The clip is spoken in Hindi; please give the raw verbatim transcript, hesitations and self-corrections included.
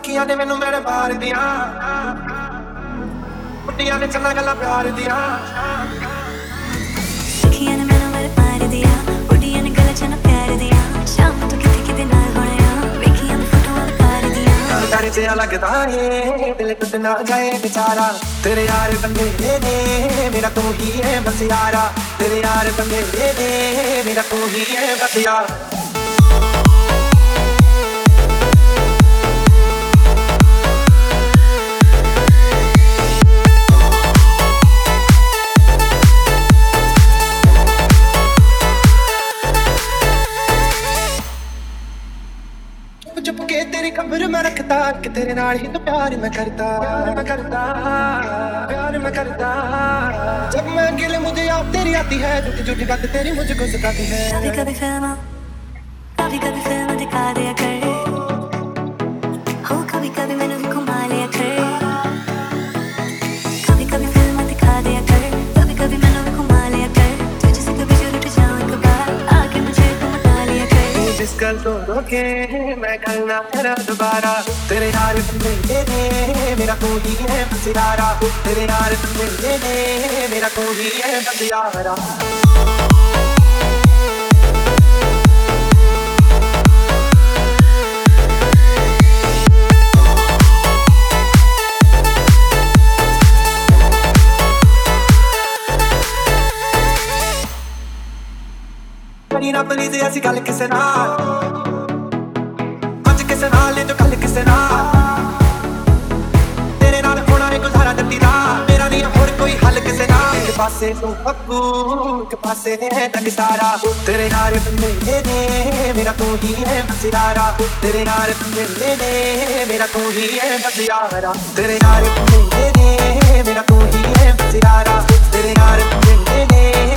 ਅੱਖੀਆਂ ਨੇ ਮੈਨੂੰ ਮੇਰੇ ਮਾਰ ਦੀਆਂ ਕੁੱਟੀਆਂ ਨੇ ਚੰਨਾ ਗੱਲਾਂ ਪਿਆਰ ਦੀਆਂ ਅੱਖੀਆਂ ਨੇ ਮੈਨੂੰ ਮੇਰੇ ਮਾਰ ਦੀਆਂ ਕੁੱਟੀਆਂ ਨੇ ਗੱਲਾਂ ਚੰਨਾ ਪਿਆਰ ਦੀਆਂ ਸ਼ਾਮ ਤੋਂ ਕਿਤੇ ਕਿਤੇ ਨਾਲ ਹੋਣਿਆ ਵੇਖੀਆਂ ਮੈਂ ਫੋਟੋਆਂ ਵਿਕਾਰ ਦੀਆਂ ਡਰ ਜਿਹਾ ਲੱਗਦਾ ਏ ਦਿਲ ਟੁੱਟ ਨਾ ਜਾਏ ਵਿਚਾਰਾ ਤੇਰੇ ਯਾਰ ਬੰਦੇ ਨੇ ਮੇਰਾ ਤੂੰ ਹੀ ਹੈ ਬਸ ਯਾਰਾ ਤੇਰੇ ਯਾਰ ਬੰਦੇ ਨੇ ਮੇਰਾ ਤੂੰ ਹੀ ਹੈ ਬਸ ਯਾਰ चुप के तेरी खबर मैं रखता कि तेरे नाल ही तो प्यार मैं करता प्यार मैं करता प्यार मैं करता जब मैं गिल मुझे आप तेरी आती है झूठी झूठी बात तेरी मुझको सताती है कभी कभी फिल्म कभी कभी फिल्म दिखा दिया कर हो कभी कभी मैंने भी घुमा लिया कर कभी कभी फिल्म दिखा दिया कर कभी कभी मैंने भी घुमा लिया कर तुझसे कभी जो लुट जाऊं एक बार आके मुझे घुमा लिया कर जिस कल तो रोके मैं कल ना तेरा दोबारा तेरे यार बंदे ने मेरा तू ही है बस यारा तेरे यार बंदे ने मेरा तू ही है बस यारा करी ना प्लीज ऐसी गल किसे नाल अज किसे नाल जो कल किसे नाल तेरे नाल होना है गुजारा जल्दी दा मेरा नहीं होर कोई हल किसे नाल एक पासे तू पप्पू एक पासे है तक सारा तेरे यार बंदे ने मेरा तू ही है बस यारा तेरे यार बंदे ने मेरा तू ही है बस यारा तेरे यार बंदे ने मेरा तू ही है बस यारा तेरे यार बंदे ने